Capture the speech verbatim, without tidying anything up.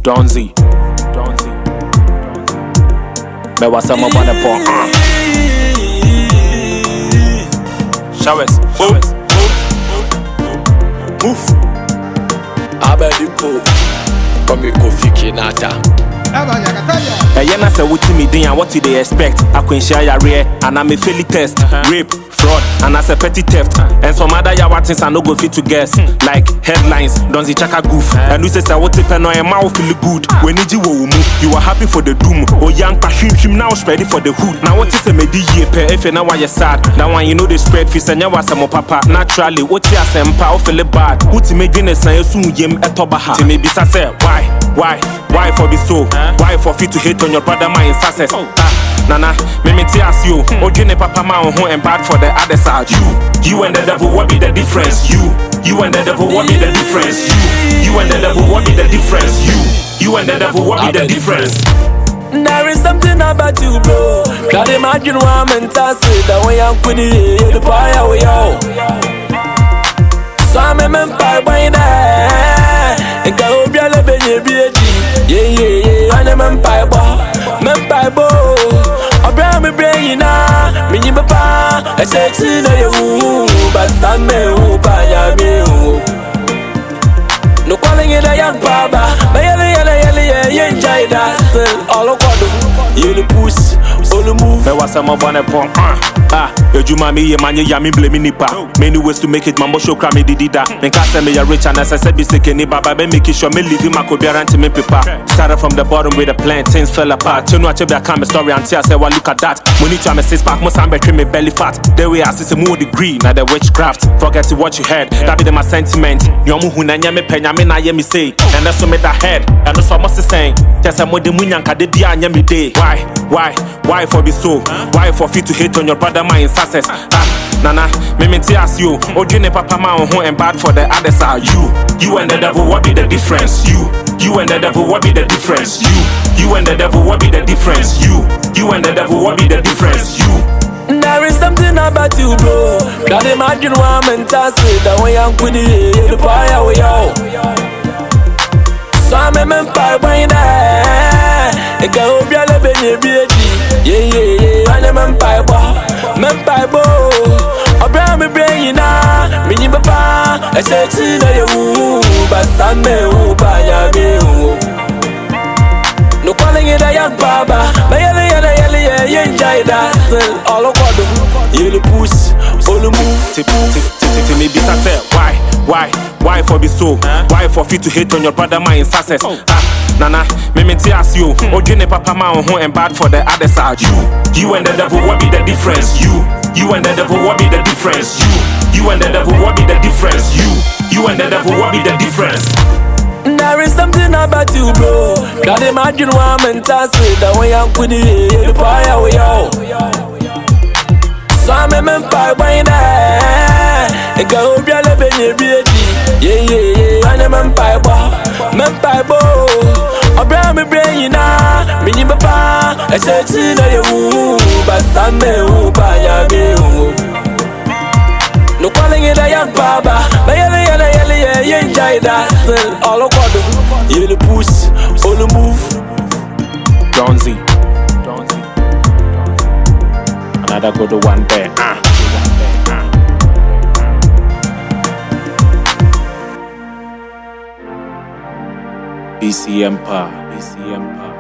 Donzi, Donzi, me was some upon the pond. Showers, showers, move. Abedimpo, come you Kofi Kinata. A yana say what me doing and what do they expect? I can share your rare and I'm a fairly test, rape, fraud, and as a petty theft. And some other yawatins I no go fit to guess. Like headlines, Donzi Chaka goof. And we say what if no your mouth feel good. When you you are happy for the doom. Or young him him now spread it for the hood. Now what is a medi year if you know why you're sad? That one you know the spread feast and you was some papa. Naturally, what you say empower feel bad. Who to make dinner say soon yem at Tobaha. To me be say why? Why? Why for be so? Why for fit to hate on your brother my success? Ah, Nana, me me ask you. Ojine papa ma on and bad for the other side. You, you and the devil, what be the difference? You, you and the devil, what be the difference? You, you and the devil, what be the difference? You, you and the devil, what be the difference? There is something about you, bro. Can't imagine why I'm in touch with the way I'm putting it. The fire we all. So I'm a man by there. And go be a little bit. Yeah, yeah, yeah. I'm a man by man by bo. I bring me brain na. Me ni papa. I say to you, but I'm me by me. No calling it a young papa. But yellow, yellow, yellow, yeah, enjoy that. Still all of what you the push, all the move. There was some of one upon ah. Your Juma me, man, you yammy blaming nipa. Many ways to make it, mambo show crammy dida. Then can't send me a rich and as I said, be sick any baba, be making sure me leave him a could be to me paper. Started from the bottom with the plan, things fell apart. You know, I check back a story until I say, well, look at that. When you try me six pack, must I'm between me belly fat. The way I see more degree, now the witchcraft. Forget to what you heard, that be the my sentiment. Yomu who nanya me penya me na ye me say. And that's what made that head, and that's what must saying. Just a more the munyanka de dia nyami day. Why, why, why for be so? Why for fit to hate on your brother my success? Ah, Nana, me me ask you. Ojine papa ma on and bad for the other side. You, you and the devil, what be the difference? You, you and the devil, what be the difference? You, you and the devil, what be the difference? You, you and the devil, what be the difference? You. There is something about you, bro. Can't imagine why I'm in touch with the way I'm putting it. The fire we all. So I'm a man by there. And go be a little bit. Yeah, yeah, yeah. I'm a man by man by bo. I bring me brain na. Me ni papa. I say to you, but I'm me by me. No calling it a young papa. But yellow, yellow, yellow, yeah, you enjoy that. Still all of what you the push, all the move. Tip, tip, tip, tip, me be say why, why, why for be so? Why for fit to hate on your brother my success? Ah, Nana, me me ask you. Ojine papa ma on and bad for the other side. You, you and the devil, what be the difference? You, you and the devil, what be the difference? You, you and the devil, what be the difference? You, you and the devil, what be the difference? There is something about you, bro. Can't imagine why I'm in touch with the way I'm putting it. The fire we all. So I'm a man by there. And go be a little bit. Yeah, yeah, yeah. I'm a man by man by bo. I bring me brain na. Me ni papa. I say to you, but I'm me by me. No calling it a young papa. But yellow, yellow, yellow, yeah, you enjoy that. Still all of what you the push, all the move. Donzi, Donzi, another good one there. Ah. B C Empire, B C Empire.